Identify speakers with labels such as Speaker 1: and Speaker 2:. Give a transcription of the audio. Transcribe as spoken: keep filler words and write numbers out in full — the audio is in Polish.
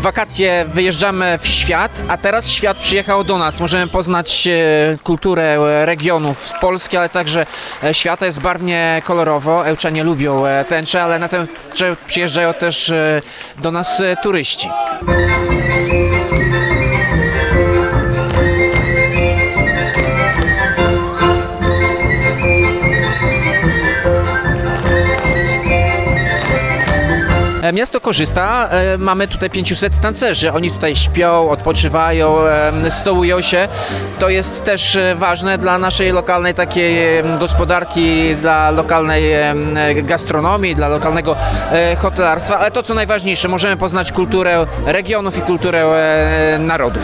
Speaker 1: wakacje wyjeżdżamy w świat, a teraz świat przyjechał do nas. Możemy poznać e, kulturę e, regionów z Polski, ale także e, świata. Jest barwnie kolorowo. Ełczanie lubią e, tęczę, ale na tęczę przyjeżdżają też e, do nas e, turyści. Miasto korzysta, mamy tutaj pięciuset tancerzy, oni tutaj śpią, odpoczywają, stołują się. To jest też ważne dla naszej lokalnej takiej gospodarki, dla lokalnej gastronomii, dla lokalnego hotelarstwa, ale to co najważniejsze, możemy poznać kulturę regionów i kulturę narodów.